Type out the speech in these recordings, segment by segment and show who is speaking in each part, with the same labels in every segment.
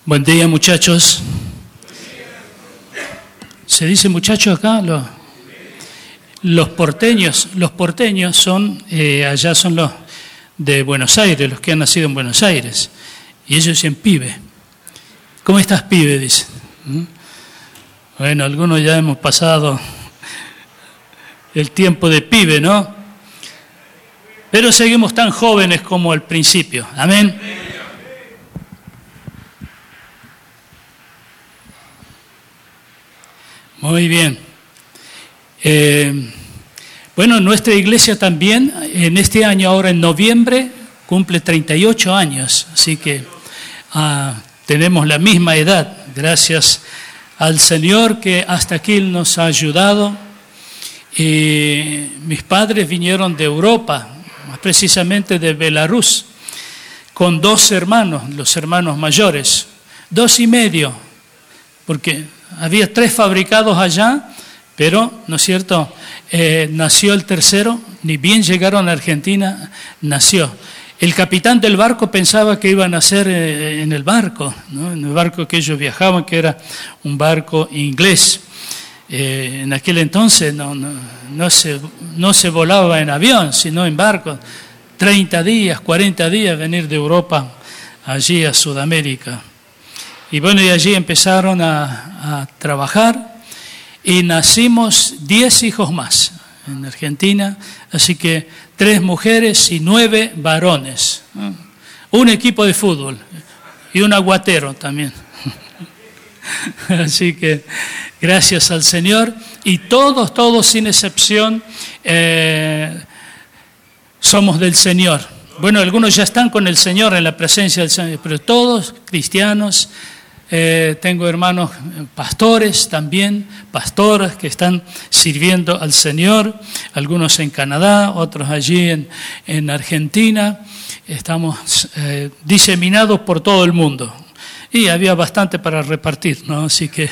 Speaker 1: Buen día, muchachos. ¿Se dice muchachos acá? Los porteños son, allá son los de Buenos Aires, los que han nacido en Buenos Aires. Y ellos dicen pibe. ¿Cómo estás, pibe? Dicen. Bueno, algunos ya hemos pasado el tiempo de pibe, ¿no? Pero seguimos tan jóvenes como al principio. Amén. Muy bien. Bueno, nuestra iglesia también, en este año, ahora en noviembre, cumple 38 años, así que tenemos la misma edad, gracias al Señor que hasta aquí nos ha ayudado. Mis padres vinieron de Europa, más precisamente de Belarus, con 2 hermanos, los hermanos mayores, 2 y medio, porque había 3 fabricados allá, pero, ¿no es cierto?, nació el tercero, ni bien llegaron a Argentina, nació. El capitán del barco pensaba que iba a nacer en el barco, ¿no?, en el barco que ellos viajaban, que era un barco inglés. En aquel entonces no se volaba en avión, sino en barco. 30 días, 40 días venir de Europa allí a Sudamérica. Y bueno, y allí empezaron a trabajar y nacimos 10 hijos más en Argentina, así que 3 mujeres y 9 varones. Un equipo de fútbol y un aguatero también. Así que gracias al Señor, y todos sin excepción somos del Señor. Bueno, algunos ya están con el Señor, en la presencia del Señor, pero todos cristianos. Tengo hermanos pastores también, pastoras que están sirviendo al Señor, algunos en Canadá, otros allí en Argentina. Estamos diseminados por todo el mundo y había bastante para repartir, ¿no? Así que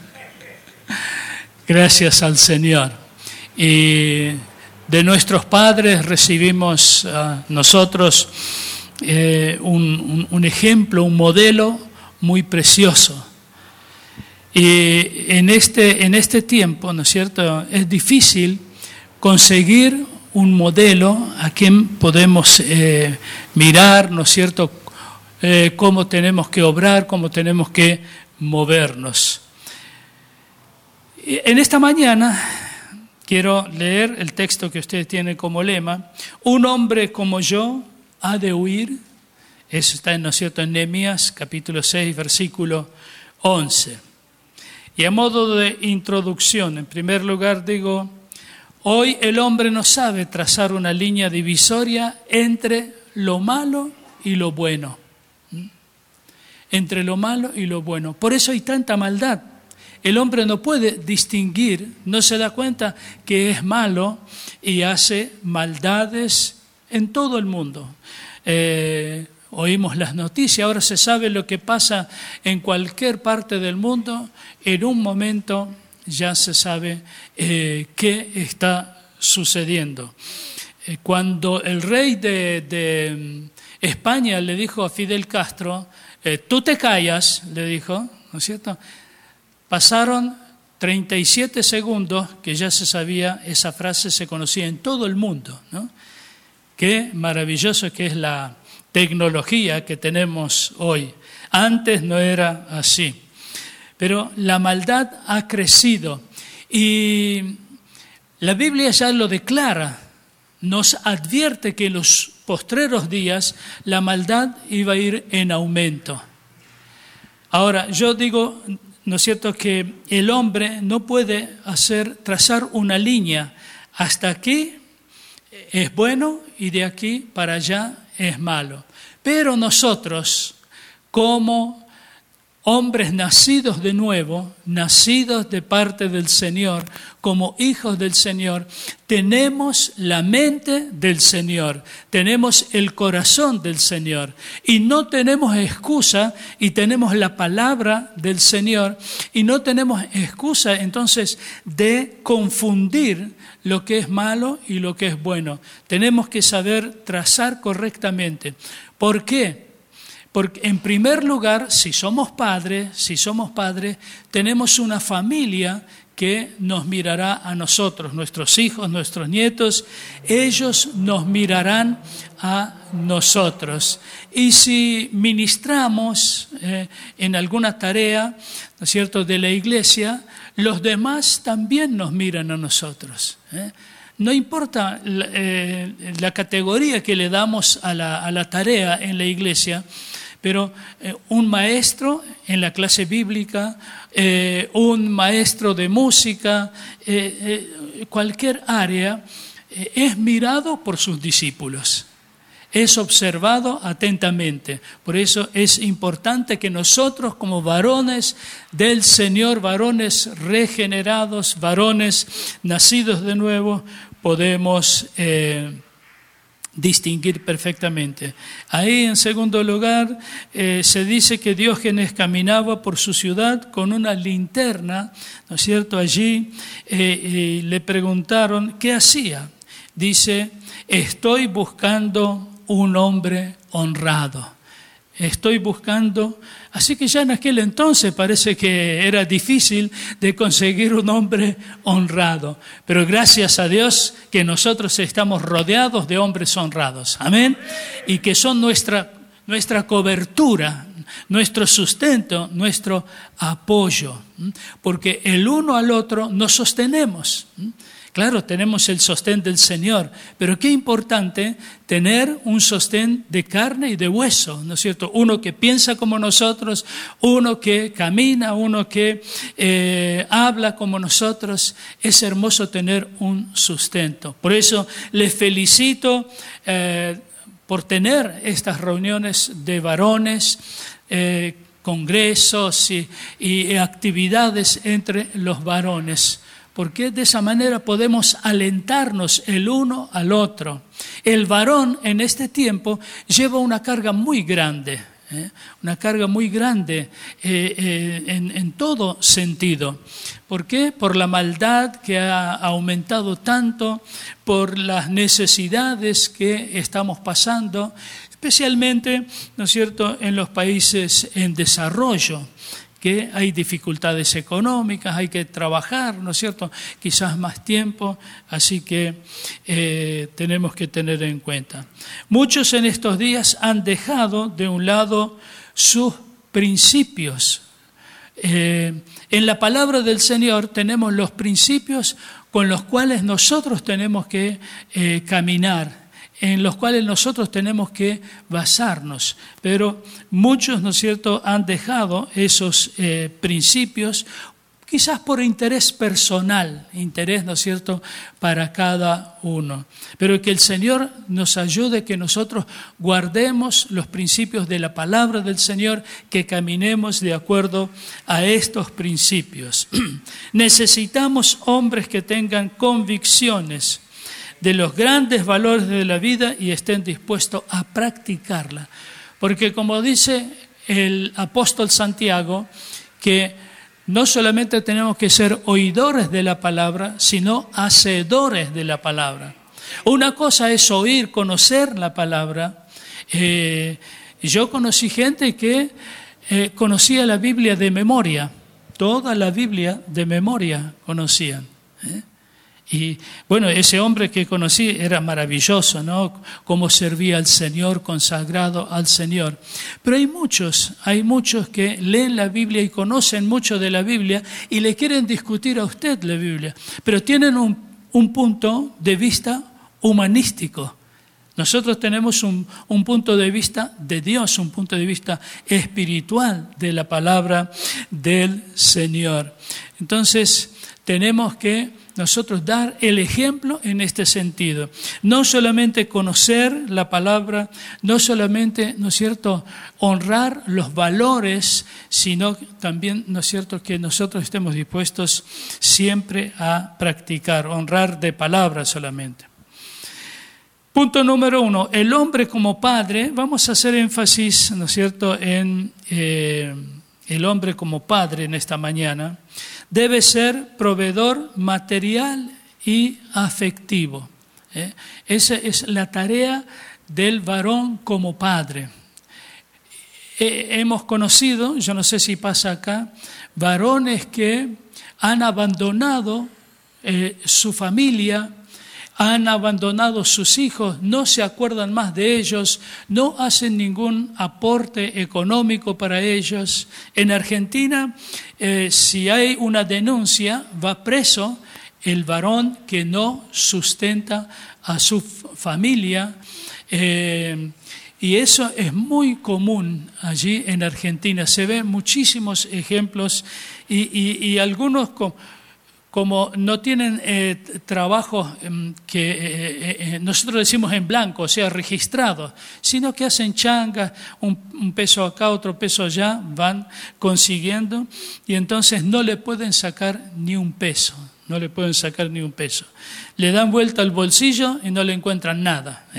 Speaker 1: gracias al Señor. Y de nuestros padres recibimos nosotros un ejemplo, un modelo muy precioso. Y en este tiempo, ¿no es cierto?, es difícil conseguir un modelo a quien podemos mirar, ¿no es cierto?, cómo tenemos que obrar, cómo tenemos que movernos. En esta mañana quiero leer el texto que ustedes tienen como lema: un hombre como yo ha de huir. Eso está, ¿no es cierto?, en Nehemías capítulo 6, versículo 11. Y a modo de introducción, en primer lugar digo, hoy el hombre no sabe trazar una línea divisoria entre lo malo y lo bueno. Entre lo malo y lo bueno. Por eso hay tanta maldad. El hombre no puede distinguir, no se da cuenta que es malo y hace maldades en todo el mundo. Oímos las noticias, ahora se sabe lo que pasa en cualquier parte del mundo. En un momento ya se sabe qué está sucediendo. Cuando el rey de España le dijo a Fidel Castro, tú te callas, le dijo, ¿no es cierto?, pasaron 37 segundos que ya se sabía, esa frase se conocía en todo el mundo, ¿no? Qué maravilloso que es la tecnología que tenemos hoy. Antes no era así. Pero la maldad ha crecido y la Biblia ya lo declara, nos advierte que en los postreros días la maldad iba a ir en aumento. Ahora, yo digo, ¿no es cierto?, que el hombre no puede trazar una línea hasta aquí es bueno y de aquí para allá es malo. Pero nosotros, como hombres nacidos de nuevo, nacidos de parte del Señor, como hijos del Señor, tenemos la mente del Señor, tenemos el corazón del Señor y no tenemos excusa, y tenemos la palabra del Señor y no tenemos excusa entonces de confundir lo que es malo y lo que es bueno. Tenemos que saber trazar correctamente. ¿Por qué? Porque en primer lugar, si somos padres, tenemos una familia que nos mirará a nosotros, nuestros hijos, nuestros nietos, ellos nos mirarán a nosotros. Y si ministramos en alguna tarea, ¿no es cierto?, de la iglesia, los demás también nos miran a nosotros. No importa la categoría que le damos a la tarea en la iglesia, pero un maestro en la clase bíblica, un maestro de música, cualquier área, es mirado por sus discípulos. Es observado atentamente. Por eso es importante que nosotros como varones del Señor, varones regenerados, varones nacidos de nuevo, podemos distinguir perfectamente. Ahí, en segundo lugar, se dice que Diógenes caminaba por su ciudad con una linterna, ¿no es cierto? Allí y le preguntaron qué hacía. Dice, estoy buscando un hombre honrado. Estoy buscando. Así que ya en aquel entonces parece que era difícil de conseguir un hombre honrado. Pero gracias a Dios que nosotros estamos rodeados de hombres honrados. Amén. Y que son nuestra cobertura, nuestro sustento, nuestro apoyo. Porque el uno al otro nos sostenemos. Claro, tenemos el sostén del Señor, pero qué importante tener un sostén de carne y de hueso, ¿no es cierto? Uno que piensa como nosotros, uno que camina, uno que habla como nosotros. Es hermoso tener un sustento. Por eso les felicito por tener estas reuniones de varones, congresos y actividades entre los varones. Porque de esa manera podemos alentarnos el uno al otro. El varón en este tiempo lleva una carga muy grande, en todo sentido. ¿Por qué? Por la maldad que ha aumentado tanto, por las necesidades que estamos pasando, especialmente, ¿no es cierto?, en los países en desarrollo, que hay dificultades económicas, hay que trabajar, ¿no es cierto?, quizás más tiempo, así que tenemos que tener en cuenta. Muchos en estos días han dejado de un lado sus principios. En la palabra del Señor tenemos los principios con los cuales nosotros tenemos que caminar, en los cuales nosotros tenemos que basarnos. Pero muchos, ¿no es cierto?, han dejado esos principios, quizás por interés personal, interés, ¿no es cierto?, para cada uno. Pero que el Señor nos ayude, que nosotros guardemos los principios de la palabra del Señor, que caminemos de acuerdo a estos principios. Necesitamos hombres que tengan convicciones de los grandes valores de la vida y estén dispuestos a practicarla. Porque como dice el apóstol Santiago, que no solamente tenemos que ser oidores de la palabra, sino hacedores de la palabra. Una cosa es oír, conocer la palabra. Yo conocí gente que conocía la Biblia de memoria, toda la Biblia de memoria conocían. Y bueno, ese hombre que conocí era maravilloso, ¿no? Cómo servía al Señor, consagrado al Señor. Pero hay muchos que leen la Biblia y conocen mucho de la Biblia y le quieren discutir a usted la Biblia, pero tienen un punto de vista humanístico. Nosotros tenemos un punto de vista de Dios, un punto de vista espiritual de la palabra del Señor. Entonces, tenemos que nosotros dar el ejemplo en este sentido. No solamente conocer la palabra, no solamente, ¿no es cierto?, honrar los valores, sino también, ¿no es cierto?, que nosotros estemos dispuestos siempre a practicar, honrar de palabra solamente. Punto número 1, el hombre como padre. Vamos a hacer énfasis, ¿no es cierto?, en el hombre como padre en esta mañana. Debe ser proveedor material y afectivo. Esa es la tarea del varón como padre. hemos conocido, yo no sé si pasa acá, varones que han abandonado su familia, han abandonado sus hijos, no se acuerdan más de ellos, no hacen ningún aporte económico para ellos. En Argentina, si hay una denuncia, va preso el varón que no sustenta a su familia. Y eso es muy común allí en Argentina. Se ven muchísimos ejemplos y algunos como no tienen trabajo que nosotros decimos en blanco, o sea, registrado, sino que hacen changas, un peso acá, otro peso allá, van consiguiendo y entonces no le pueden sacar ni un peso. No le pueden sacar ni un peso. Le dan vuelta al bolsillo y no le encuentran nada.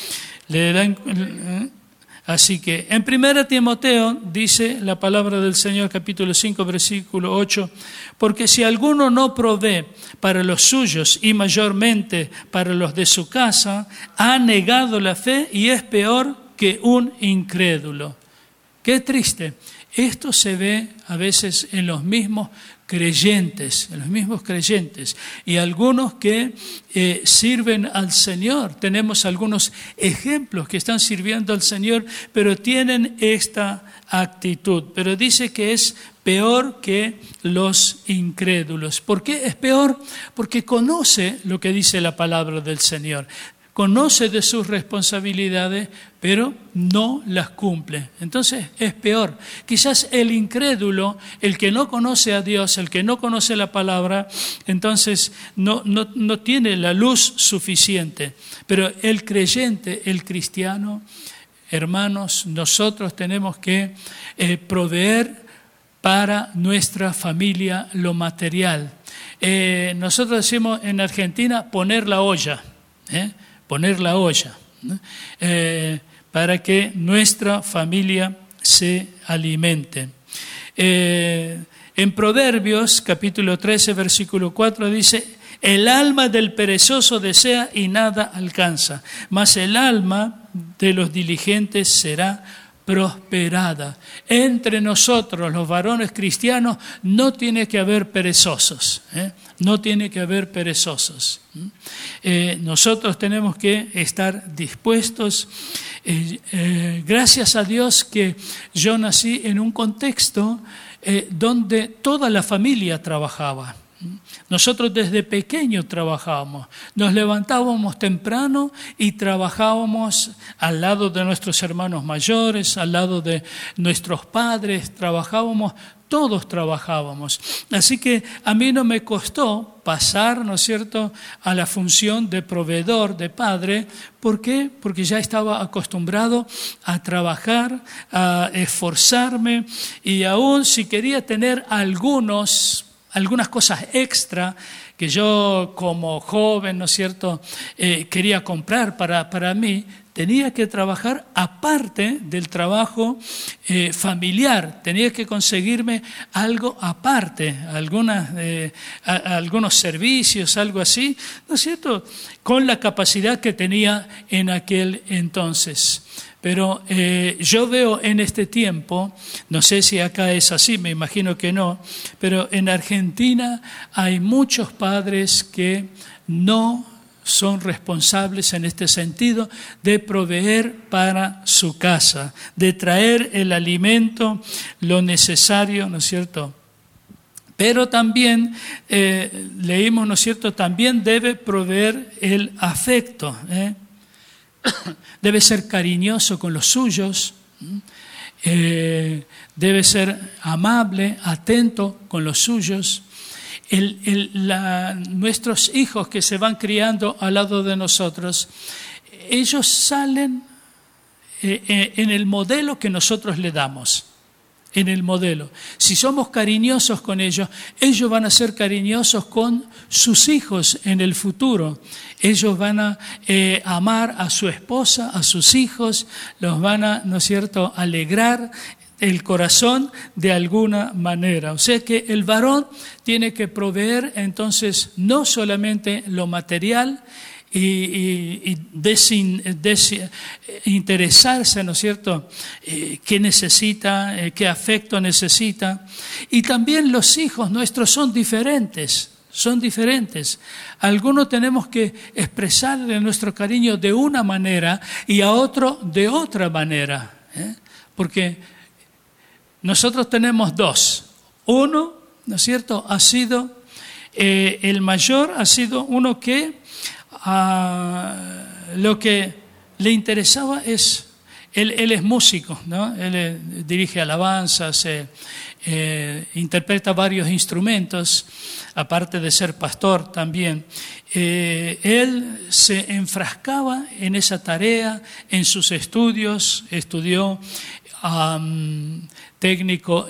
Speaker 1: Así que en 1 Timoteo dice la palabra del Señor, capítulo 5, versículo 8, porque si alguno no provee para los suyos y mayormente para los de su casa, ha negado la fe y es peor que un incrédulo. Qué triste. Esto se ve a veces en los mismos creyentes, y algunos que sirven al Señor. Tenemos algunos ejemplos que están sirviendo al Señor, pero tienen esta actitud. Pero dice que es peor que los incrédulos. ¿Por qué es peor? Porque conoce lo que dice la palabra del Señor. Conoce de sus responsabilidades, pero no las cumple. Entonces es peor. Quizás el incrédulo, el que no conoce a Dios, el que no conoce la palabra, entonces no tiene la luz suficiente. Pero el creyente, el cristiano, hermanos, nosotros tenemos que proveer para nuestra familia lo material. Nosotros decimos en Argentina poner la olla, poner la olla, ¿no? Para que nuestra familia se alimente. En Proverbios, capítulo 13, versículo 4, dice, el alma del perezoso desea y nada alcanza, mas el alma de los diligentes será prosperada. Entre nosotros, los varones cristianos, no tiene que haber perezosos, no tiene que haber perezosos. Nosotros tenemos que estar dispuestos. Gracias a Dios que yo nací en un contexto donde toda la familia trabajaba. Nosotros desde pequeños trabajábamos, nos levantábamos temprano y trabajábamos al lado de nuestros hermanos mayores, al lado de nuestros padres, todos trabajábamos. Así que a mí no me costó pasar, ¿no es cierto?, a la función de proveedor, de padre. ¿Por qué? Porque ya estaba acostumbrado a trabajar, a esforzarme y aún si quería tener algunas cosas extra que yo como joven, ¿no es cierto?, quería comprar para mí, tenía que trabajar aparte del trabajo familiar, tenía que conseguirme algo aparte, algunos servicios, algo así, ¿no es cierto?, con la capacidad que tenía en aquel entonces. Pero yo veo en este tiempo, no sé si acá es así, me imagino que no, pero en Argentina hay muchos padres que no son responsables en este sentido de proveer para su casa, de traer el alimento, lo necesario, ¿no es cierto? Pero también leímos, ¿no es cierto?, también debe proveer el afecto, debe ser cariñoso con los suyos, debe ser amable, atento con los suyos. Nuestros hijos que se van criando al lado de nosotros, ellos salen en el modelo que nosotros le damos. En el modelo. Si somos cariñosos con ellos, ellos van a ser cariñosos con sus hijos en el futuro. Ellos van a amar a su esposa, a sus hijos, los van a, ¿no es cierto?, alegrar el corazón de alguna manera. O sea que el varón tiene que proveer entonces no solamente lo material y desinteresarse, ¿no es cierto?, qué necesita, qué afecto necesita. Y también los hijos nuestros son diferentes. Algunos tenemos que expresarle nuestro cariño de una manera y a otro de otra manera, porque nosotros tenemos dos. Uno, ¿no es cierto?, ha sido, el mayor ha sido uno que lo que le interesaba es, él es músico, ¿no? Él dirige alabanzas, interpreta varios instrumentos, aparte de ser pastor también. Él se enfrascaba en esa tarea, en sus estudios, estudió técnico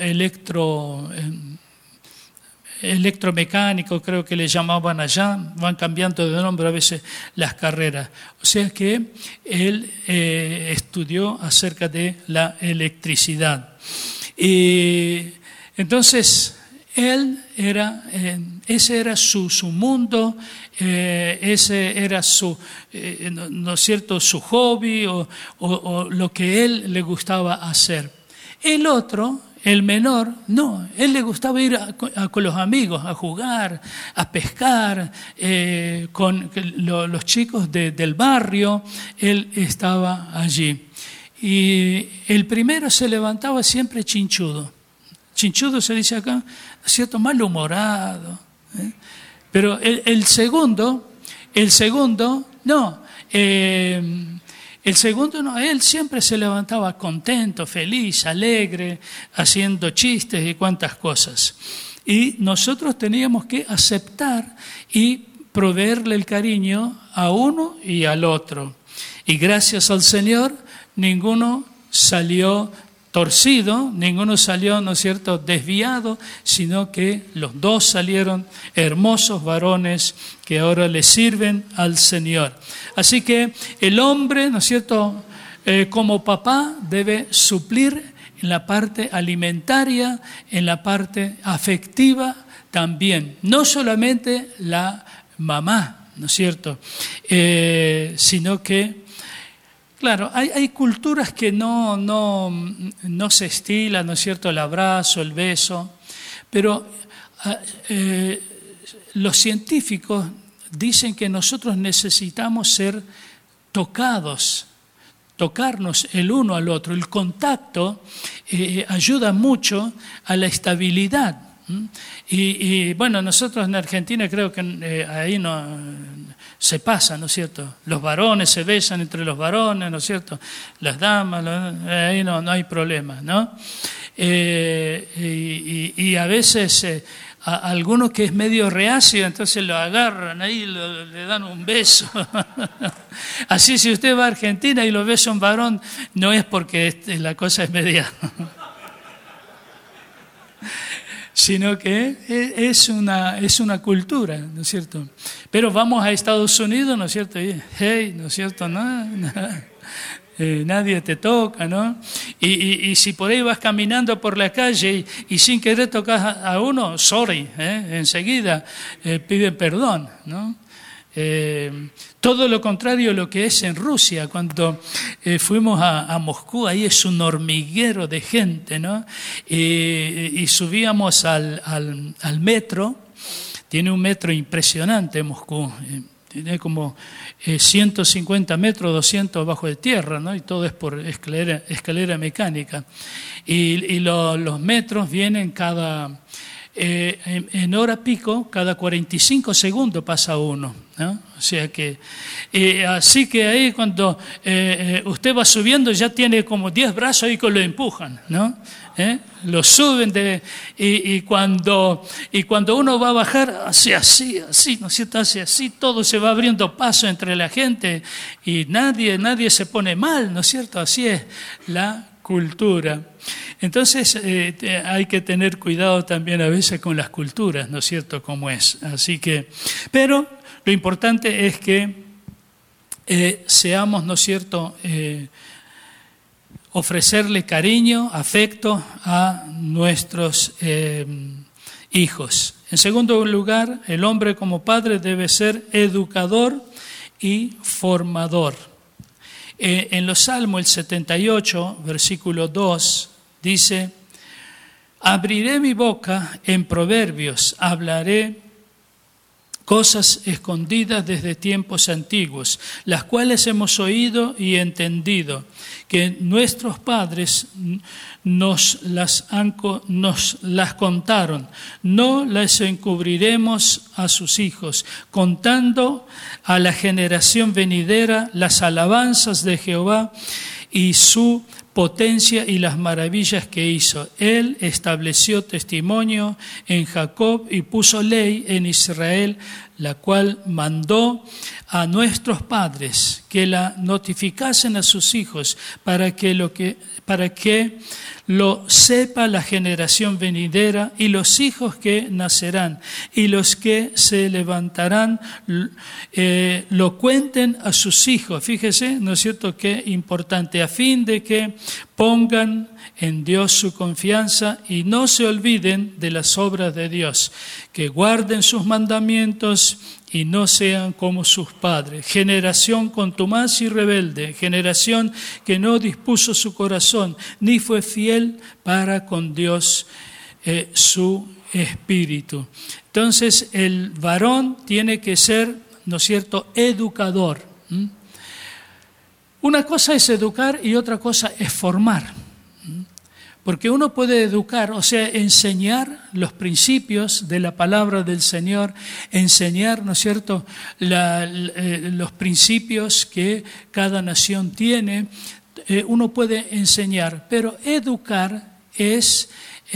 Speaker 1: electromecánico, creo que le llamaban allá, van cambiando de nombre a veces las carreras. O sea que él estudió acerca de la electricidad. Y entonces, él era, ese era su mundo, ese era su, ¿no es cierto?, su hobby o lo que él le gustaba hacer. El otro, el menor, no, él le gustaba ir con los amigos a jugar, a pescar, con los chicos del barrio, él estaba allí. Y el primero se levantaba siempre chinchudo. Chinchudo se dice acá, ¿no es cierto?, malhumorado. Pero el segundo, no. El segundo no, él siempre se levantaba contento, feliz, alegre, haciendo chistes y cuantas cosas. Y nosotros teníamos que aceptar y proveerle el cariño a uno y al otro. Y gracias al Señor, ninguno salió torcido, ninguno salió, ¿no es cierto?, desviado, sino que los dos salieron hermosos varones que ahora le sirven al Señor. Así que el hombre, ¿no es cierto?, como papá debe suplir en la parte alimentaria, en la parte afectiva también. No solamente la mamá, ¿no es cierto?, sino que claro, hay culturas que no se estilan, ¿no es cierto?, el abrazo, el beso, pero los científicos dicen que nosotros necesitamos ser tocarnos el uno al otro. El contacto ayuda mucho a la estabilidad. Y bueno, nosotros en Argentina creo que ahí no se pasa, ¿no es cierto? Los varones se besan entre los varones, ¿no es cierto? Las damas, ahí no hay problema, ¿no? Y a veces a alguno que es medio reacio, entonces lo agarran ahí, le dan un beso. Así si usted va a Argentina y lo besa un varón, no es porque la cosa es media... sino que es una cultura, ¿no es cierto? Pero vamos a Estados Unidos, ¿no es cierto? Y, hey, ¿no es cierto? Nadie te toca, ¿no? Y si por ahí vas caminando por la calle y sin querer tocas a uno, sorry, enseguida piden perdón, ¿no? Todo lo contrario a lo que es en Rusia. Cuando fuimos a Moscú, ahí es un hormiguero de gente, ¿no? Y subíamos al metro. Tiene un metro impresionante Moscú. Tiene como 150 metros, 200 bajo de tierra, ¿no? Y todo es por escalera mecánica. Y los metros vienen en hora pico, cada 45 segundos pasa uno, ¿no? O sea que, así que ahí cuando usted va subiendo ya tiene como 10 brazos ahí que lo empujan, ¿no? Lo suben y cuando uno va a bajar, hace así, ¿no es cierto? Hace así, todo se va abriendo paso entre la gente y nadie se pone mal, ¿no es cierto? Así es la cultura. Entonces hay que tener cuidado también a veces con las culturas, ¿no es cierto?, como es. Así que, pero lo importante es que seamos, ¿no es cierto?, ofrecerle cariño, afecto a nuestros hijos. En segundo lugar, el hombre como padre debe ser educador y formador. En los Salmos, el 78, versículo 2, dice: abriré mi boca en proverbios, hablaré cosas escondidas desde tiempos antiguos, las cuales hemos oído y entendido, que nuestros padres nos las contaron. No las encubriremos a sus hijos, contando a la generación venidera las alabanzas de Jehová y su potencia y las maravillas que hizo. Él estableció testimonio en Jacob y puso ley en Israel, la cual mandó a nuestros padres que la notificasen a sus hijos para que lo sepa la generación venidera y los hijos que nacerán y los que se levantarán lo cuenten a sus hijos. Fíjese, ¿no es cierto?, qué importante, a fin de que pongan en Dios su confianza y no se olviden de las obras de Dios, que guarden sus mandamientos y no sean como sus padres. Generación contumaz y rebelde, generación que no dispuso su corazón, ni fue fiel para con Dios su espíritu. Entonces el varón tiene que ser, ¿no es cierto?, educador. Una cosa es educar y otra cosa es formar. Porque uno puede educar, o sea, enseñar los principios de la palabra del Señor, enseñar, ¿no es cierto?, los principios que cada nación tiene. Uno puede enseñar, pero educar es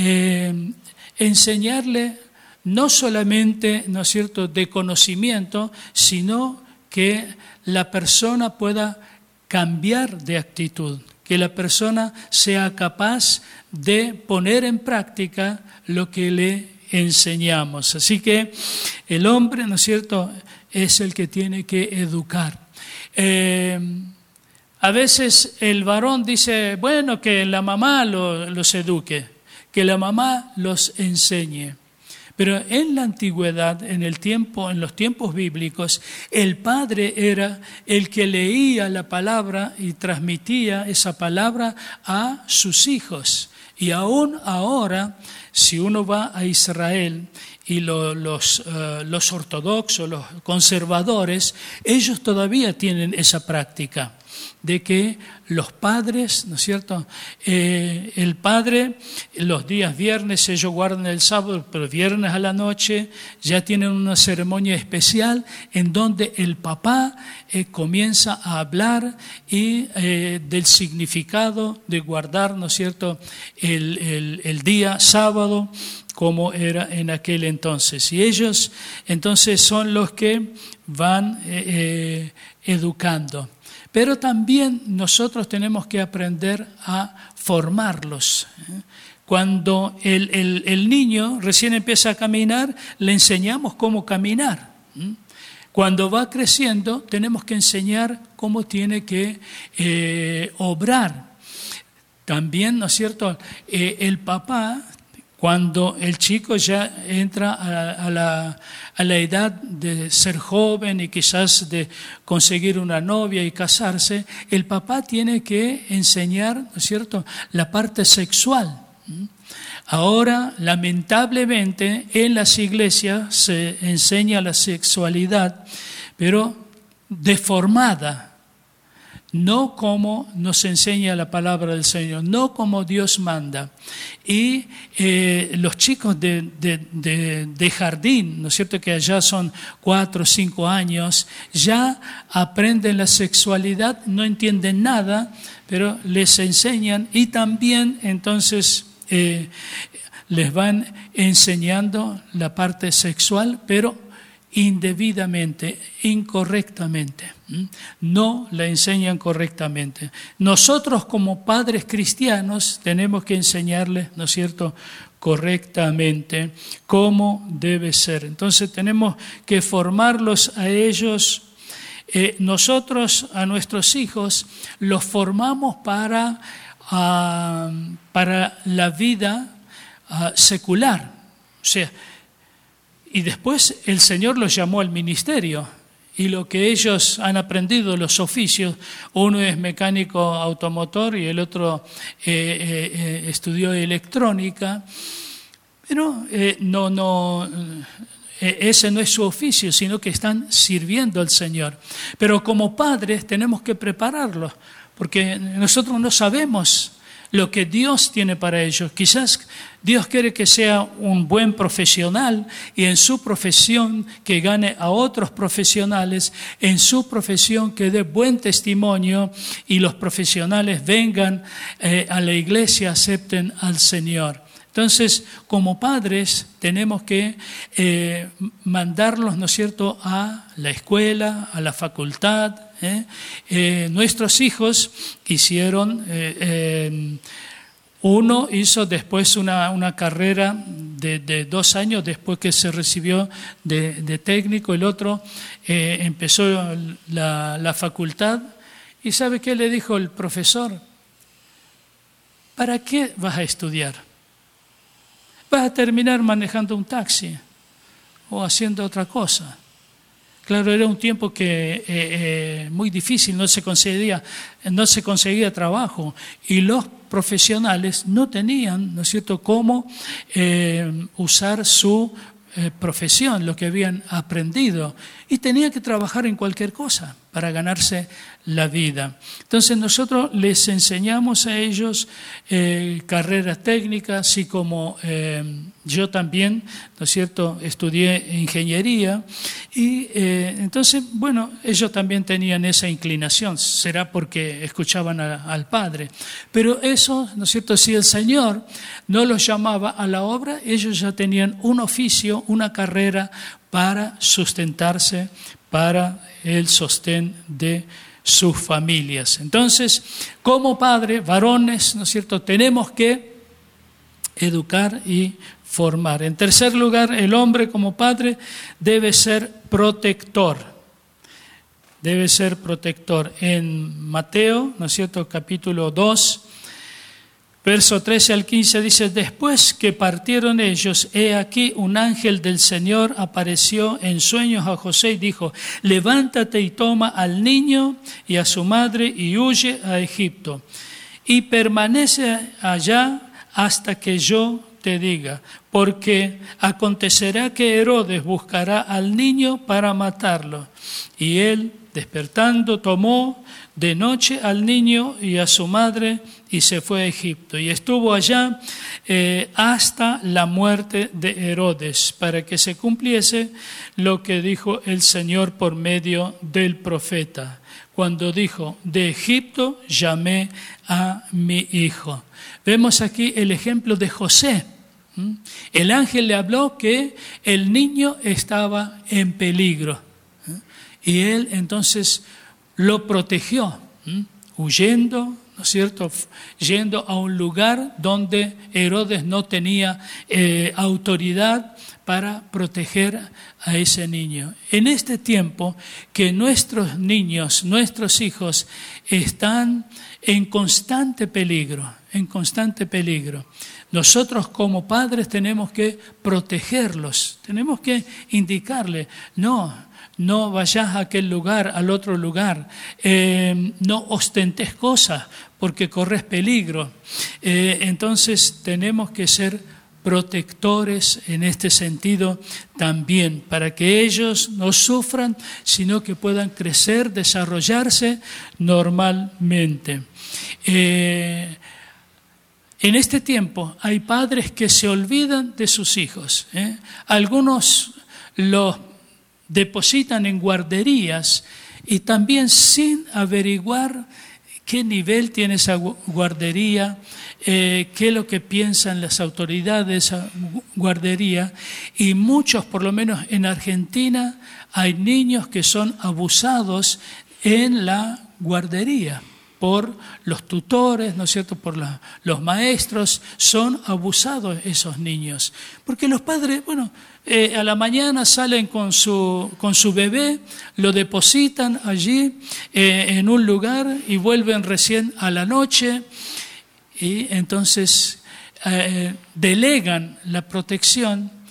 Speaker 1: enseñarle no solamente, ¿no es cierto?, de conocimiento, sino que la persona pueda cambiar de actitud, que la persona sea capaz de poner en práctica lo que le enseñamos. Así que el hombre, ¿no es cierto?, es el que tiene que educar. A veces el varón dice, bueno, que la mamá los eduque, que la mamá los enseñe. Pero en la antigüedad, en los tiempos bíblicos, el padre era el que leía la palabra y transmitía esa palabra a sus hijos. Y aún ahora, si uno va a Israel y los ortodoxos, los conservadores, ellos todavía tienen esa práctica de que los padres, ¿no es cierto?, el padre, los días viernes ellos guardan el sábado, pero viernes a la noche ya tienen una ceremonia especial en donde el papá comienza a hablar y del significado de guardar, ¿no es cierto?, el día sábado, como era en aquel entonces. Y ellos entonces son los que van educando. Pero también nosotros tenemos que aprender a formarlos. Cuando el niño recién empieza a caminar, le enseñamos cómo caminar. Cuando va creciendo, tenemos que enseñar cómo tiene que obrar. También, ¿no es cierto?, el papá, cuando el chico ya entra a la edad de ser joven y quizás de conseguir una novia y casarse, el papá tiene que enseñar, ¿no es cierto?, la parte sexual. Ahora, lamentablemente, en las iglesias se enseña la sexualidad, pero deformada. No como nos enseña la palabra del Señor, no como Dios manda. Y los chicos de jardín, ¿no es cierto?, que allá son 4 o 5 años, ya aprenden la sexualidad, no entienden nada, pero les enseñan y también entonces les van enseñando la parte sexual, pero indebidamente, incorrectamente. No la enseñan correctamente. Nosotros como padres cristianos tenemos que enseñarles, ¿no es cierto?, correctamente cómo debe ser. Entonces tenemos que formarlos a ellos. Nosotros a nuestros hijos los formamos para la vida secular. O sea, y después el Señor los llamó al ministerio y lo que ellos han aprendido, los oficios, uno es mecánico automotor y el otro estudió electrónica, pero ese no es su oficio, sino que están sirviendo al Señor. Pero como padres tenemos que prepararlos, porque nosotros no sabemos lo que Dios tiene para ellos. Quizás Dios quiere que sea un buen profesional y en su profesión que gane a otros profesionales, en su profesión que dé buen testimonio y los profesionales vengan a la iglesia, acepten al Señor. Entonces, como padres, tenemos que mandarlos, ¿no es cierto?, a la escuela, a la facultad. Nuestros hijos hicieron, uno hizo después una carrera de 2 años después que se recibió de técnico, el otro empezó la facultad. ¿Y sabe qué le dijo el profesor? ¿Para qué vas a estudiar? Vas a terminar manejando un taxi o haciendo otra cosa. Claro, era un tiempo que muy difícil, no se conseguía trabajo y los profesionales no tenían, ¿no es cierto?, cómo usar su profesión, lo que habían aprendido, y tenían que trabajar en cualquier cosa para ganarse la vida. Entonces nosotros les enseñamos a ellos carreras técnicas, así como yo también, ¿no es cierto?, estudié ingeniería y entonces, bueno, ellos también tenían esa inclinación, será porque escuchaban al Padre. Pero eso, ¿no es cierto?, si el Señor no los llamaba a la obra, ellos ya tenían un oficio, una carrera para sustentarse, para el sostén de sus familias. Entonces, como padres, varones, ¿no es cierto?, tenemos que educar y formar. En tercer lugar, el hombre como padre debe ser protector. Debe ser protector. En Mateo, ¿no es cierto?, capítulo 2, verso 13 al 15 dice: después que partieron ellos, he aquí un ángel del Señor apareció en sueños a José y dijo: levántate y toma al niño y a su madre y huye a Egipto y permanece allá hasta que yo te diga, porque acontecerá que Herodes buscará al niño para matarlo. Y él, despertando, tomó de noche al niño y a su madre y se fue a Egipto. Y estuvo allá hasta la muerte de Herodes, para que se cumpliese lo que dijo el Señor por medio del profeta, cuando dijo: de Egipto llamé a mi hijo. Vemos aquí el ejemplo de José. El ángel le habló que el niño estaba en peligro. Y él entonces lo protegió, huyendo, ¿no es cierto?, yendo a un lugar donde Herodes no tenía autoridad para proteger a ese niño. En este tiempo que nuestros niños, nuestros hijos están en constante peligro, nosotros como padres tenemos que protegerlos, tenemos que indicarle: no vayas a aquel lugar, al otro lugar, no ostentes cosas porque corres peligro. Entonces tenemos que ser protectores en este sentido también, para que ellos no sufran, sino que puedan crecer, desarrollarse normalmente. En este tiempo hay padres que se olvidan de sus hijos. Algunos los depositan en guarderías y también sin averiguar qué nivel tiene esa guardería, qué es lo que piensan las autoridades de esa guardería. Y muchos, por lo menos en Argentina, hay niños que son abusados en la guardería por los tutores, ¿no es cierto?, por los maestros. Son abusados esos niños, porque los padres, a la mañana salen con su bebé, lo depositan allí en un lugar y vuelven recién a la noche, y entonces delegan la protección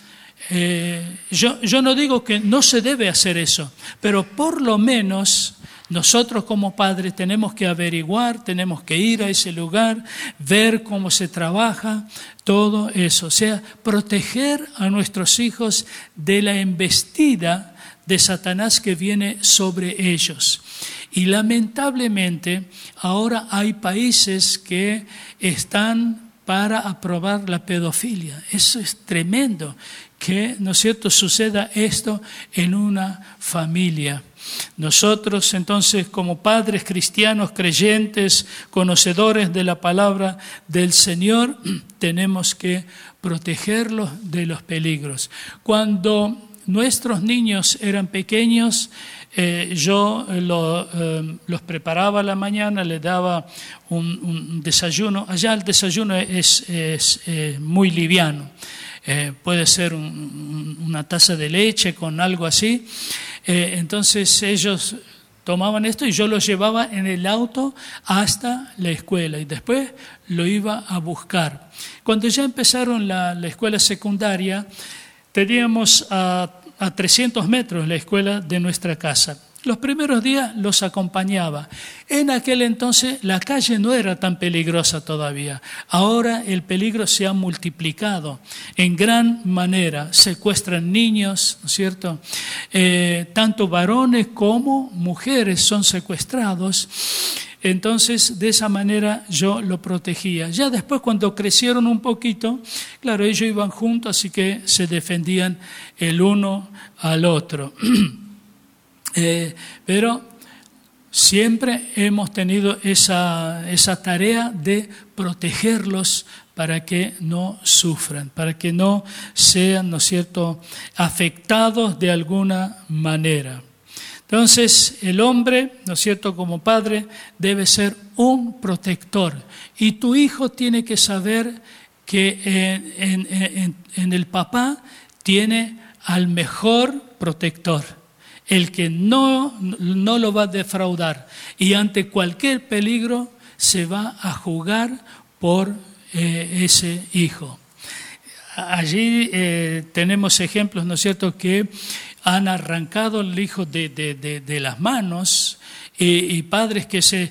Speaker 1: Yo no digo que no se debe hacer eso, pero por lo menos nosotros como padres tenemos que averiguar, tenemos que ir a ese lugar, ver cómo se trabaja, todo eso. O sea, proteger a nuestros hijos de la embestida de Satanás que viene sobre ellos. Y lamentablemente ahora hay países que están para aprobar la pedofilia. Eso es tremendo, que, ¿no es cierto?, suceda esto en una familia. Nosotros entonces, como padres cristianos, creyentes, conocedores de la palabra del Señor, tenemos que protegerlos de los peligros. Cuando nuestros niños eran pequeños, yo los preparaba a la mañana, les daba un desayuno. Allá el desayuno es muy liviano. Puede ser una taza de leche con algo así. Entonces ellos tomaban esto y yo los llevaba en el auto hasta la escuela y después lo iba a buscar. Cuando ya empezaron la escuela secundaria, teníamos a 300 metros la escuela de nuestra casa. Los primeros días los acompañaba. En aquel entonces la calle no era tan peligrosa todavía. Ahora el peligro se ha multiplicado en gran manera. Secuestran niños, ¿no es cierto? Tanto varones como mujeres son secuestrados. Entonces, de esa manera yo lo protegía. Ya después, cuando crecieron un poquito, claro, ellos iban juntos, así que se defendían el uno al otro. Pero siempre hemos tenido esa tarea de protegerlos para que no sufran, para que no sean, ¿no es cierto?, afectados de alguna manera. Entonces, el hombre, ¿no es cierto?, como padre, debe ser un protector. Y tu hijo tiene que saber que en el papá tiene al mejor protector, el que no lo va a defraudar. Y ante cualquier peligro se va a jugar por ese hijo. Allí tenemos ejemplos, ¿no es cierto?, que han arrancado al hijo de las manos y padres que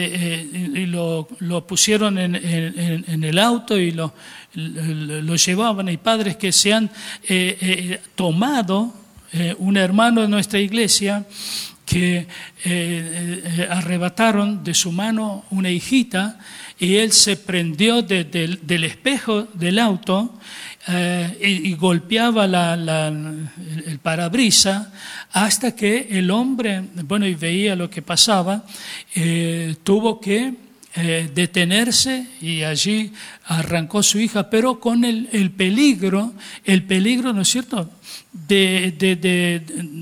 Speaker 1: lo pusieron en el auto y lo llevaban, y padres que se han tomado. Un hermano de nuestra iglesia que arrebataron de su mano una hijita y él se prendió del espejo del auto y golpeaba el parabrisa hasta que el hombre, y veía lo que pasaba, tuvo que detenerse y allí arrancó su hija, pero con el peligro, ¿no es cierto?, de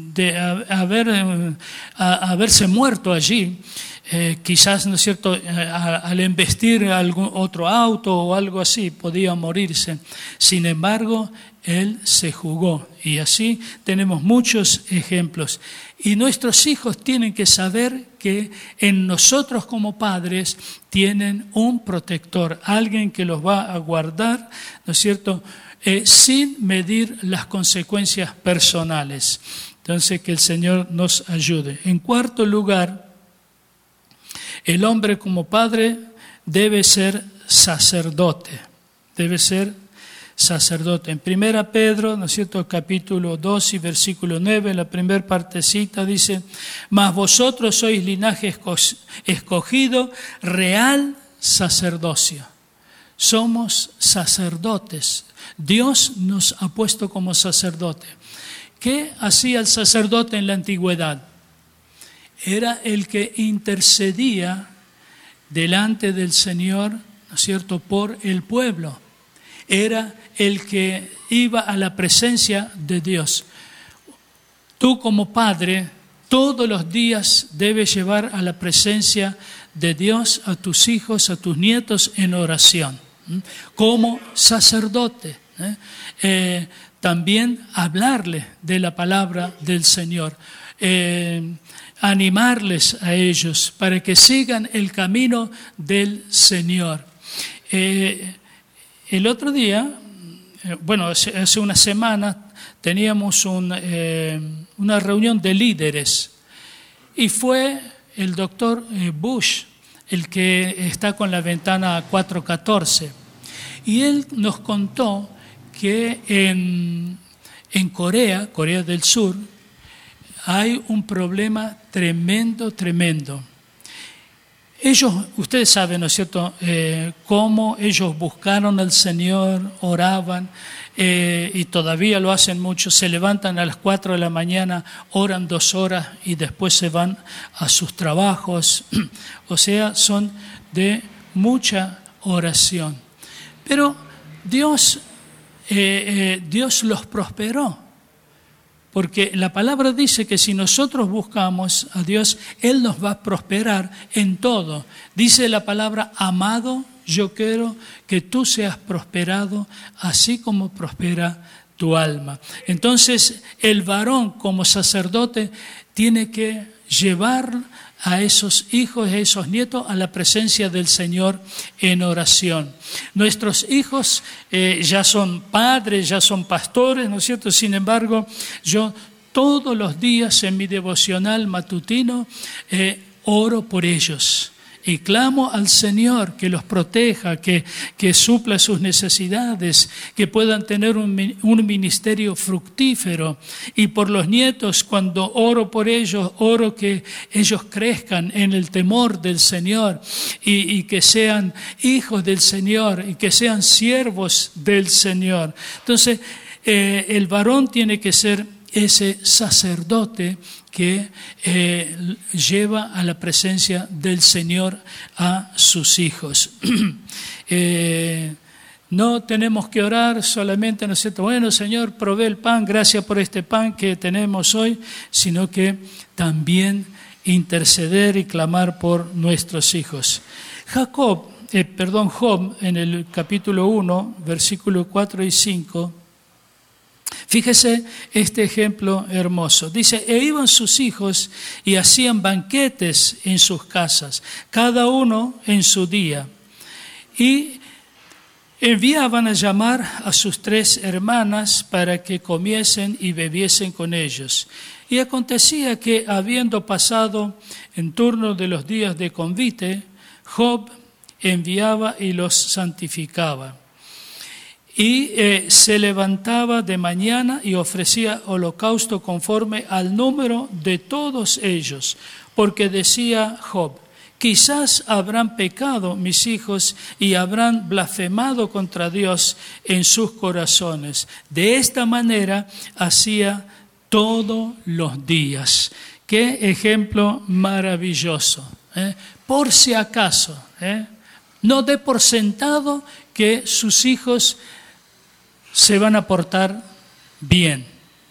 Speaker 1: haberse muerto allí. Quizás, ¿no es cierto?, al embestir algún otro auto o algo así, podía morirse. Sin embargo, él se jugó. Y así tenemos muchos ejemplos. Y nuestros hijos tienen que saber que en nosotros como padres tienen un protector, alguien que los va a guardar, ¿no es cierto?, sin medir las consecuencias personales. Entonces, que el Señor nos ayude. En cuarto lugar, el hombre como padre debe ser sacerdote. Debe ser sacerdote. En 1 Pedro, ¿no es cierto?, capítulo 2 y versículo 9, la primera partecita dice: mas vosotros sois linaje escogido, real sacerdocio. Somos sacerdotes. Dios nos ha puesto como sacerdote. ¿Qué hacía el sacerdote en la antigüedad? Era el que intercedía delante del Señor, ¿no es cierto?, por el pueblo. Era el que iba a la presencia de Dios. Tú como padre, todos los días debes llevar a la presencia de Dios a tus hijos, a tus nietos en oración. Como sacerdote. También hablarle de la palabra del Señor. Animarles a ellos para que sigan el camino del Señor. El otro día, hace una semana, teníamos una reunión de líderes y fue el doctor Bush, el que está con la ventana 414. Y él nos contó que en Corea del Sur, hay un problema tremendo. Ustedes saben, ¿no es cierto?, cómo ellos buscaron al Señor, oraban, y todavía lo hacen mucho, se levantan a las 4 de la mañana, oran 2 horas y después se van a sus trabajos. O sea, son de mucha oración. Pero Dios los prosperó. Porque la palabra dice que si nosotros buscamos a Dios, Él nos va a prosperar en todo. Dice la palabra, amado, yo quiero que tú seas prosperado, así como prospera tu alma. Entonces, el varón como sacerdote tiene que llevar a esos hijos, a esos nietos, a la presencia del Señor en oración. Nuestros hijos ya son padres, ya son pastores, ¿no es cierto? Sin embargo, yo todos los días en mi devocional matutino oro por ellos. Y clamo al Señor que los proteja, que supla sus necesidades, que puedan tener un ministerio fructífero. Y por los nietos, cuando oro por ellos, oro que ellos crezcan en el temor del Señor y que sean hijos del Señor y que sean siervos del Señor. Entonces, el varón tiene que ser ese sacerdote que lleva a la presencia del Señor a sus hijos. No tenemos que orar solamente, ¿no es cierto? Bueno, Señor, provee el pan, gracias por este pan que tenemos hoy, sino que también interceder y clamar por nuestros hijos. Job, en el capítulo 1, versículos 4 y 5, fíjese este ejemplo hermoso. Dice, e iban sus hijos y hacían banquetes en sus casas, cada uno en su día. Y enviaban a llamar a sus 3 hermanas para que comiesen y bebiesen con ellos. Y acontecía que, habiendo pasado en turno de los días de convite, Job enviaba y los santificaba. Y se levantaba de mañana y ofrecía holocausto conforme al número de todos ellos, porque decía Job, quizás habrán pecado mis hijos y habrán blasfemado contra Dios en sus corazones. De esta manera hacía todos los días. Qué ejemplo maravilloso. Por si acaso, no dé por sentado que sus hijos se van a portar bien,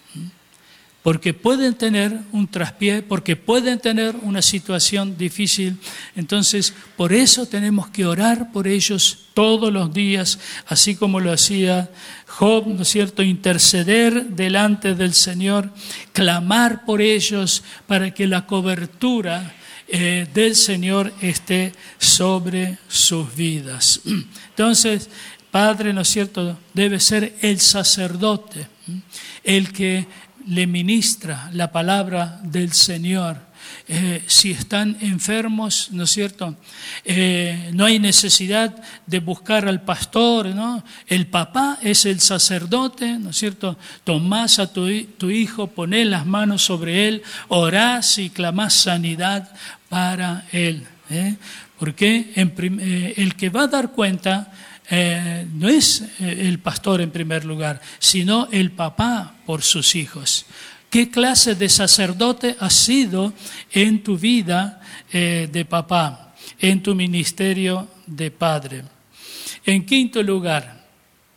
Speaker 1: porque pueden tener un traspié, porque pueden tener una situación difícil. Entonces, por eso tenemos que orar por ellos todos los días, así como lo hacía Job, ¿no es cierto? Interceder delante del Señor, clamar por ellos para que la cobertura del Señor esté sobre sus vidas. Entonces, Padre, ¿no es cierto?, debe ser el sacerdote, el que le ministra la palabra del Señor. Si están enfermos, ¿no es cierto?, no hay necesidad de buscar al pastor, ¿no? El papá es el sacerdote, ¿no es cierto? Tomás a tu hijo, ponés las manos sobre él, orás y clamás sanidad para él. Porque el que va a dar cuenta no es el pastor en primer lugar, sino el papá por sus hijos. ¿Qué clase de sacerdote has sido en tu vida de papá, en tu ministerio de padre? En quinto lugar,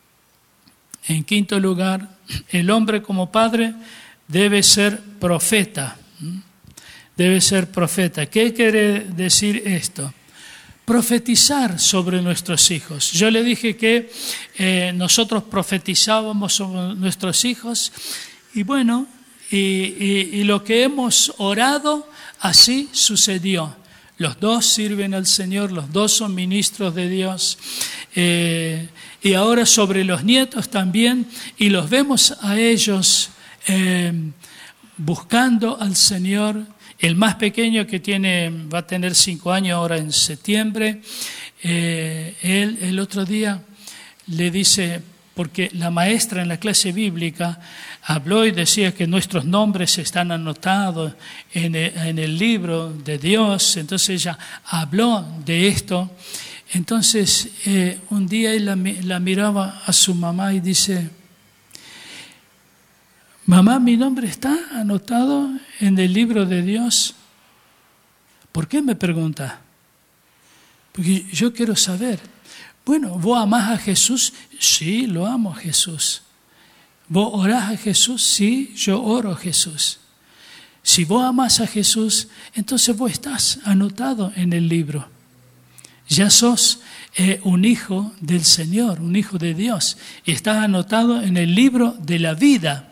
Speaker 1: el hombre como padre debe ser profeta. Debe ser profeta. ¿Qué quiere decir esto? Profetizar sobre nuestros hijos. Yo le dije que nosotros profetizábamos sobre nuestros hijos y bueno, y lo que hemos orado, así sucedió. Los dos sirven al Señor, los dos son ministros de Dios. Y ahora sobre los nietos también, y los vemos a ellos buscando al Señor. El más pequeño que va a tener 5 años ahora en septiembre, él el otro día le dice, porque la maestra en la clase bíblica habló y decía que nuestros nombres están anotados en el libro de Dios, entonces ella habló de esto. Entonces un día él la miraba a su mamá y dice, mamá, mi nombre está anotado en el libro de Dios. ¿Por qué me pregunta? Porque yo quiero saber. Bueno, ¿vos amás a Jesús? Sí, lo amo a Jesús. ¿Vos orás a Jesús? Sí, yo oro a Jesús. Si vos amás a Jesús, entonces vos estás anotado en el libro. Ya sos un hijo del Señor, un hijo de Dios. Y estás anotado en el libro de la vida.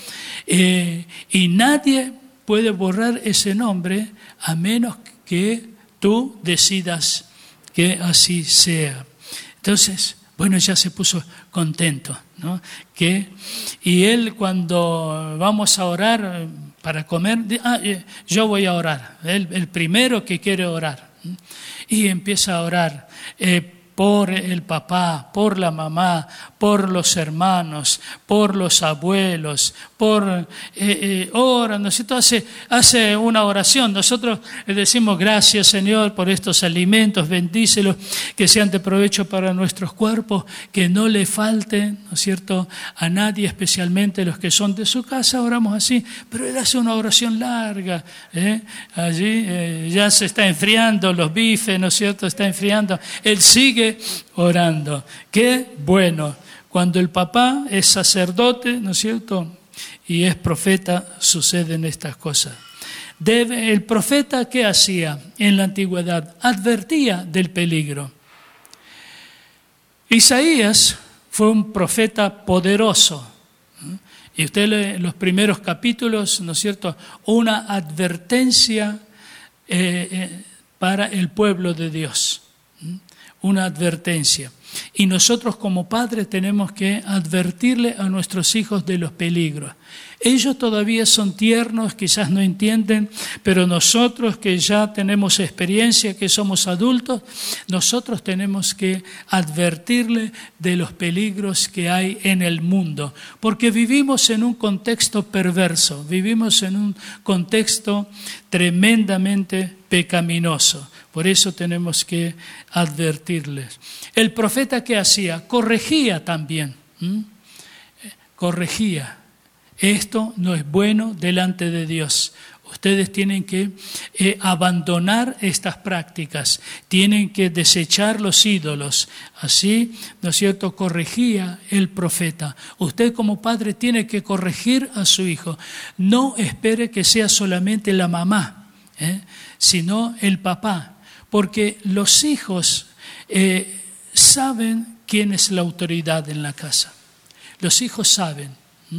Speaker 1: Y nadie puede borrar ese nombre a menos que tú decidas que así sea. Entonces, bueno, ya se puso contento, ¿no? Y él cuando vamos a orar para comer, yo voy a orar, el primero que quiere orar. Y empieza a orar por el papá, por la mamá, por los hermanos, por los abuelos, ora, ¿no es cierto? Hace una oración. Nosotros le decimos gracias, Señor, por estos alimentos, bendícelos, que sean de provecho para nuestros cuerpos, que no le falten, ¿no es cierto?, a nadie, especialmente los que son de su casa. Oramos así, pero él hace una oración larga. Allí ya se está enfriando los bifes, ¿no es cierto?, está enfriando. Él sigue orando. Qué bueno. Cuando el papá es sacerdote, ¿no es cierto?, y es profeta, suceden estas cosas. El profeta, ¿qué hacía en la antigüedad? Advertía del peligro. Isaías fue un profeta poderoso. Y usted lee en los primeros capítulos, ¿no es cierto?, una advertencia para el pueblo de Dios. Una advertencia. Y nosotros como padres tenemos que advertirle a nuestros hijos de los peligros. Ellos todavía son tiernos, quizás no entienden, pero nosotros que ya tenemos experiencia, que somos adultos, nosotros tenemos que advertirle de los peligros que hay en el mundo. Porque vivimos en un contexto perverso, vivimos en un contexto tremendamente pecaminoso. Por eso tenemos que advertirles. El profeta, ¿qué hacía? Corregía también. Corregía. Esto no es bueno delante de Dios. Ustedes tienen que abandonar estas prácticas. Tienen que desechar los ídolos. Así, ¿no es cierto?, corregía el profeta. Usted como padre tiene que corregir a su hijo. No espere que sea solamente la mamá, sino el papá. Porque los hijos saben quién es la autoridad en la casa. Los hijos saben.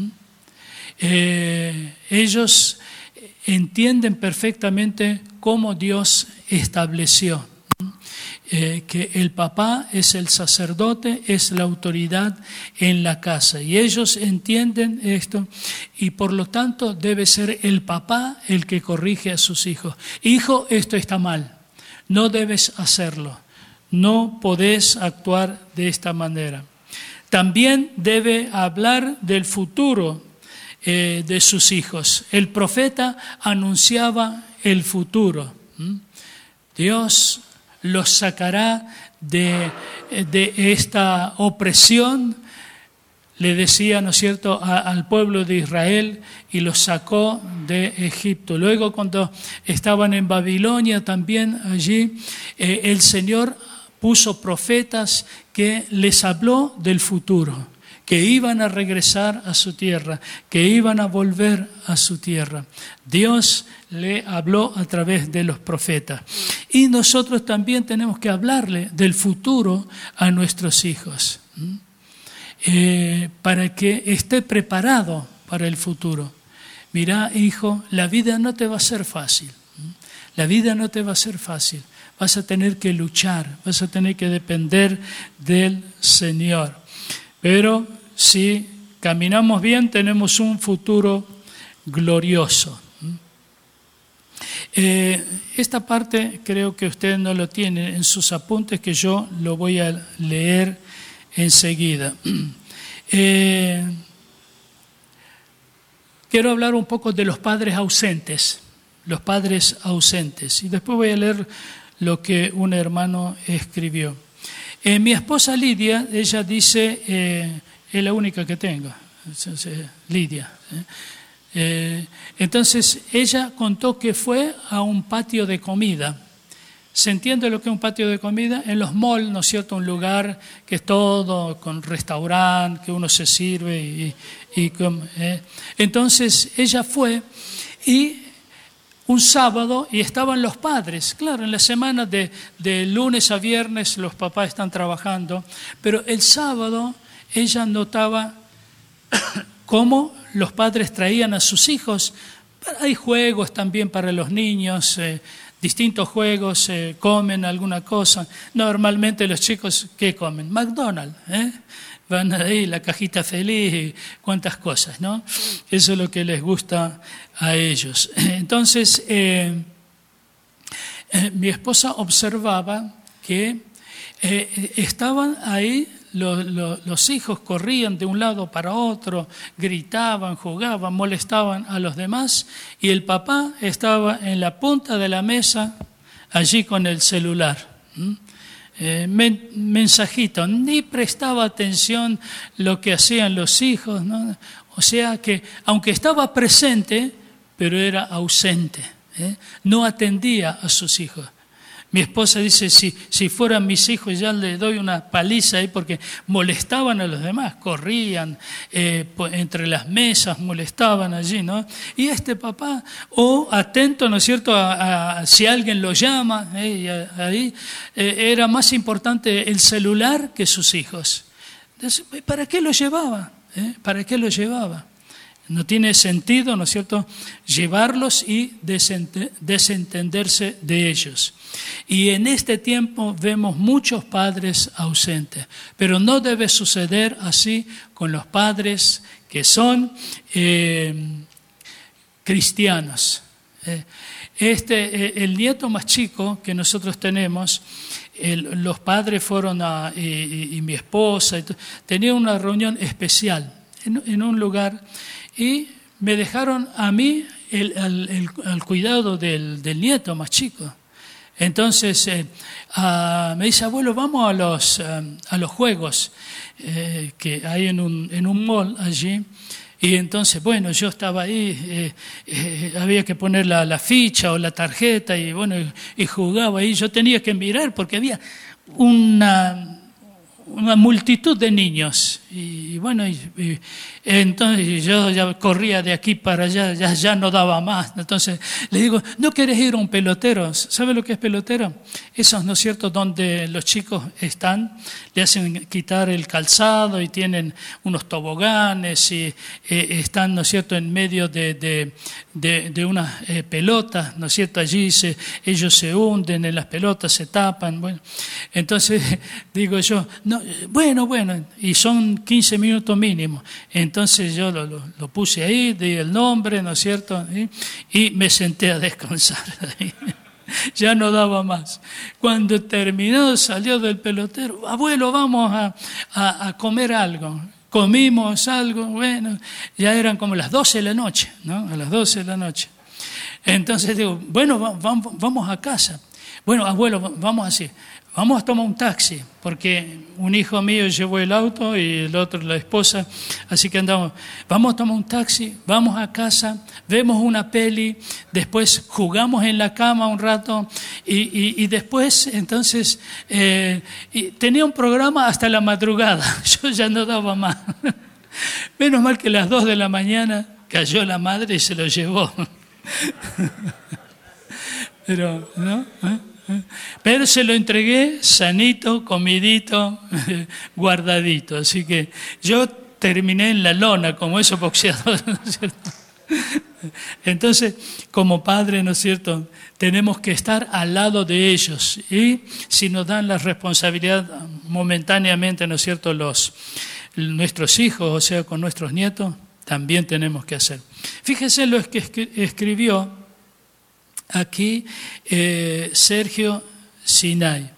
Speaker 1: Ellos entienden perfectamente cómo Dios estableció. Que el papá es el sacerdote, es la autoridad en la casa. Y ellos entienden esto y por lo tanto debe ser el papá el que corrige a sus hijos. Hijo, esto está mal. No debes hacerlo, no podés actuar de esta manera. También debe hablar del futuro de sus hijos. El profeta anunciaba el futuro. Dios los sacará de esta opresión. Le decía, ¿no es cierto?, al pueblo de Israel y los sacó de Egipto. Luego cuando estaban en Babilonia también allí, el Señor puso profetas que les habló del futuro, que iban a regresar a su tierra, que iban a volver a su tierra. Dios le habló a través de los profetas. Y nosotros también tenemos que hablarle del futuro a nuestros hijos. Para que esté preparado para el futuro. Mirá, hijo, la vida no te va a ser fácil. La vida no te va a ser fácil. Vas a tener que luchar, vas a tener que depender del Señor. Pero si caminamos bien, tenemos un futuro glorioso. Esta parte creo que ustedes no lo tienen en sus apuntes, que yo lo voy a leer enseguida. Quiero hablar un poco de los padres ausentes, y después voy a leer lo que un hermano escribió. Mi esposa Lidia, ella dice, es la única que tengo, Lidia. Entonces ella contó que fue a un patio de comida. ¿Se entiende lo que es un patio de comida? En los malls, ¿no es cierto? Un lugar que es todo con restaurante, que uno se sirve Entonces ella fue y un sábado y estaban los padres. Claro, en la semana de lunes a viernes los papás están trabajando, pero el sábado ella notaba cómo los padres traían a sus hijos. Hay juegos también para los niños, distintos juegos, comen alguna cosa. Normalmente los chicos, ¿qué comen? McDonald's, van ahí, la cajita feliz y cuántas cosas, ¿no? Eso es lo que les gusta a ellos. Entonces, mi esposa observaba que estaban ahí, los hijos corrían de un lado para otro, gritaban, jugaban, molestaban a los demás, y el papá estaba en la punta de la mesa, allí con el celular. Mensajito, ni prestaba atención lo que hacían los hijos, ¿no? O sea que, aunque estaba presente, pero era ausente, no atendía a sus hijos. Mi esposa dice, si fueran mis hijos ya le doy una paliza ahí, porque molestaban a los demás, corrían entre las mesas, molestaban allí, ¿no? Y este papá, atento, ¿no es cierto?, a si alguien lo llama, ahí era más importante el celular que sus hijos. Entonces, ¿para qué lo llevaba? ¿Para qué lo llevaba? No tiene sentido, ¿no es cierto?, llevarlos y desentenderse de ellos. Y en este tiempo vemos muchos padres ausentes, pero no debe suceder así con los padres que son cristianos. El nieto más chico que nosotros tenemos, los padres fueron y mi esposa, tenían una reunión especial en un lugar, y me dejaron a mí al cuidado del nieto más chico. Entonces me dice, abuelo, vamos a los juegos que hay en un mall allí. Y entonces, bueno, yo estaba ahí, había que poner la ficha o la tarjeta y bueno, y jugaba ahí. Yo tenía que mirar porque había una multitud de niños y bueno, entonces yo ya corría de aquí para allá, ya no daba más. Entonces le digo, ¿no quieres ir a un pelotero? ¿Sabe lo que es pelotero? Esos, ¿no es cierto?, donde los chicos están, le hacen quitar el calzado y tienen unos toboganes y están, ¿no es cierto?, en medio de unas pelotas, ¿no es cierto? Allí ellos se hunden en las pelotas, se tapan. Bueno, entonces digo yo, no, bueno, y son 15 minutos mínimo. Entonces yo lo puse ahí, di el nombre, ¿no es cierto? Y me senté a descansar ahí. Ya no daba más. Cuando terminó, salió del pelotero, abuelo, vamos a comer algo. Comimos algo, bueno, ya eran como las 12 de la noche, ¿no? A las 12 de la noche. Entonces digo, bueno, vamos a casa. Bueno, abuelo, vamos así. Vamos a tomar un taxi, porque un hijo mío llevó el auto y el otro la esposa, así que andamos. Vamos a tomar un taxi, vamos a casa, vemos una peli, después jugamos en la cama un rato y después, entonces, tenía un programa hasta la madrugada, yo ya no daba más. Menos mal que a las 2 de la mañana cayó la madre y se lo llevó. Pero, ¿no? Pero se lo entregué sanito, comidito, guardadito. Así que yo terminé en la lona como esos boxeadores, ¿no es cierto? Entonces, como padre, ¿no es cierto?, tenemos que estar al lado de ellos. Y si nos dan la responsabilidad momentáneamente, ¿no es cierto?, nuestros hijos, o sea, con nuestros nietos, también tenemos que hacer. Fíjese lo que escribió aquí Sergio Sinay.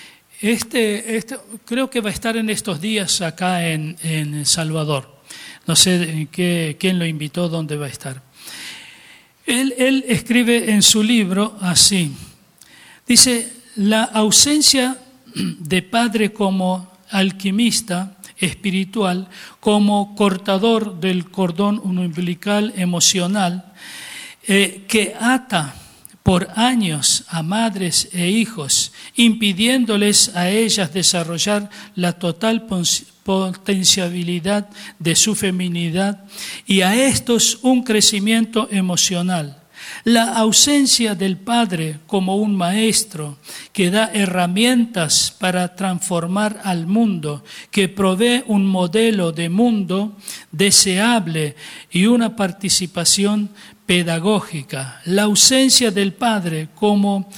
Speaker 1: Creo que va a estar en estos días acá en El Salvador. No sé quién lo invitó, dónde va a estar. Él escribe en su libro así. Dice, la ausencia de padre como alquimista espiritual, como cortador del cordón umbilical emocional, que ata por años a madres e hijos, impidiéndoles a ellas desarrollar la total potencialidad de su feminidad y a estos un crecimiento emocional. La ausencia del padre como un maestro que da herramientas para transformar al mundo, que provee un modelo de mundo deseable y una participación pedagógica. La ausencia del padre como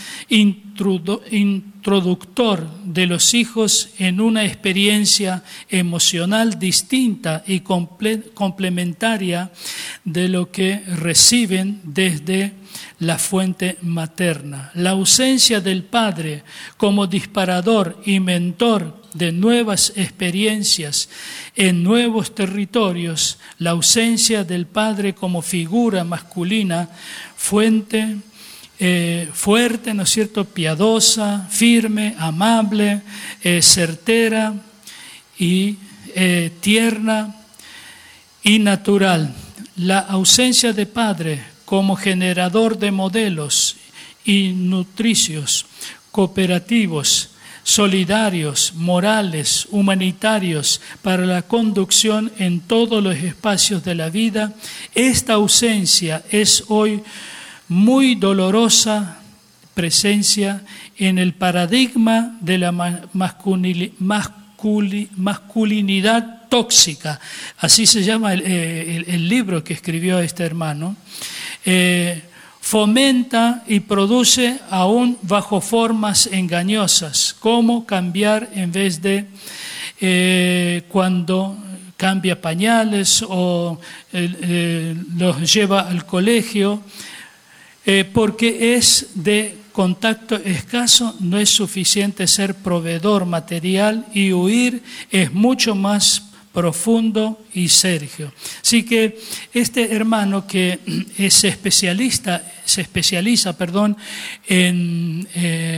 Speaker 1: introductor de los hijos en una experiencia emocional distinta y complementaria de lo que reciben desde la fuente materna. La ausencia del padre como disparador y mentor de nuevas experiencias en nuevos territorios, la ausencia del padre como figura masculina, fuerte, ¿no es cierto?, piadosa, firme, amable, certera y tierna y natural. La ausencia de padre como generador de modelos y nutricios, cooperativos, solidarios, morales, humanitarios para la conducción en todos los espacios de la vida. Esta ausencia es hoy muy dolorosa presencia en el paradigma de la masculinidad tóxica. Así se llama el libro que escribió este hermano. Fomenta y produce aún bajo formas engañosas, como cambiar en vez de cuando cambia pañales o los lleva al colegio, porque es de contacto escaso, no es suficiente ser proveedor material y huir es mucho más profundo y serio. Así que este hermano que se especializa en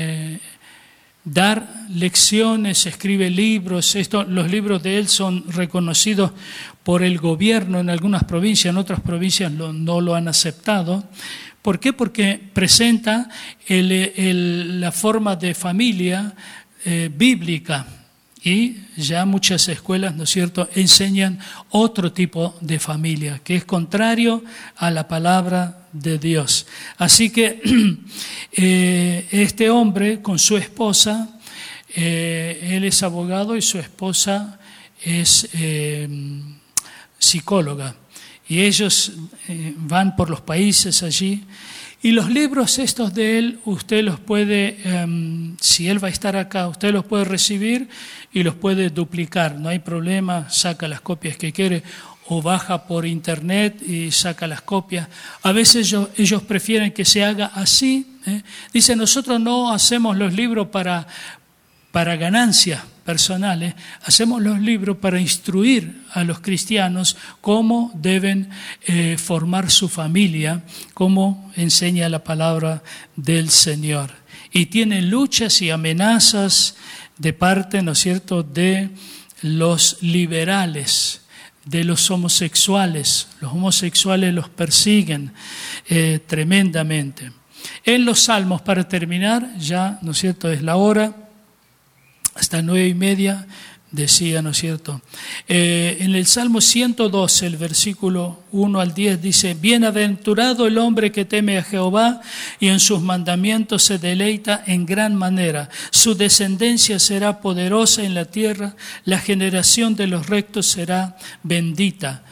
Speaker 1: dar lecciones, escribe libros. Los libros de él son reconocidos por el gobierno en algunas provincias, en otras provincias no lo han aceptado. ¿Por qué? Porque presenta la forma de familia bíblica. Y ya muchas escuelas, ¿no es cierto?, enseñan otro tipo de familia, que es contrario a la palabra de Dios. Así que este hombre con su esposa, él es abogado y su esposa es psicóloga. Y ellos van por los países allí. Y los libros estos de él, usted los puede, si él va a estar acá, usted los puede recibir y los puede duplicar. No hay problema, saca las copias que quiere o baja por internet y saca las copias. A veces ellos prefieren que se haga así. Dice, nosotros no hacemos los libros para ganancias personales, hacemos los libros para instruir a los cristianos cómo deben formar su familia, cómo enseña la palabra del Señor. Y tienen luchas y amenazas de parte, ¿no es cierto?, de los liberales, de los homosexuales. Los homosexuales los persiguen tremendamente. En los Salmos, para terminar, ya, ¿no es cierto?, es la hora, hasta 9:30, decía, ¿no es cierto? En el Salmo 112, el versículo 1 al 10, dice, bienaventurado el hombre que teme a Jehová y en sus mandamientos se deleita en gran manera. Su descendencia será poderosa en la tierra, la generación de los rectos será bendita.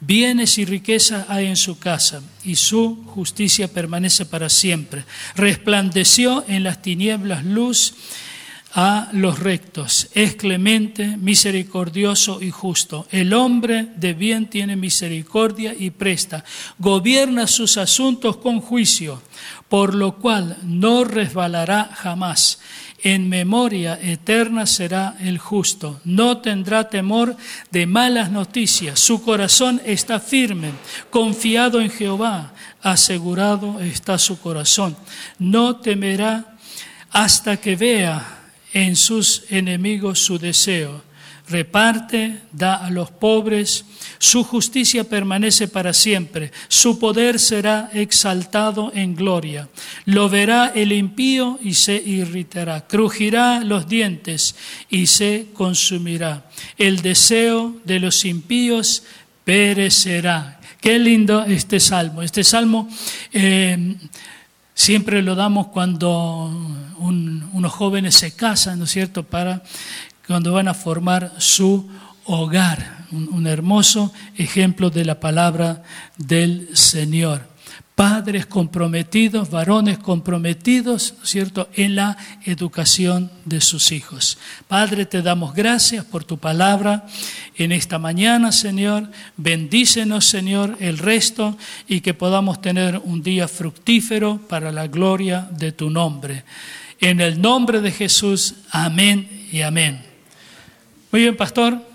Speaker 1: Bienes y riquezas hay en su casa, y su justicia permanece para siempre. Resplandeció en las tinieblas luz a los rectos. Es clemente, misericordioso y justo. El hombre de bien tiene misericordia y presta. Gobierna sus asuntos con juicio, por lo cual no resbalará jamás. En memoria eterna será el justo. No tendrá temor de malas noticias. Su corazón está firme, confiado en Jehová. Asegurado está su corazón. No temerá hasta que vea en sus enemigos su deseo. Reparte, da a los pobres, su justicia permanece para siempre, su poder será exaltado en gloria. Lo verá el impío y se irritará, crujirá los dientes y se consumirá. El deseo de los impíos perecerá. Qué lindo este salmo. Este salmo siempre lo damos cuando unos jóvenes se casan, ¿no es cierto?, cuando van a formar su hogar. Un hermoso ejemplo de la palabra del Señor. Padres comprometidos, varones comprometidos, ¿no es cierto?, en la educación de sus hijos. Padre, te damos gracias por tu palabra en esta mañana, Señor. Bendícenos, Señor, el resto y que podamos tener un día fructífero para la gloria de tu nombre. En el nombre de Jesús, amén y amén. Muy bien, pastor.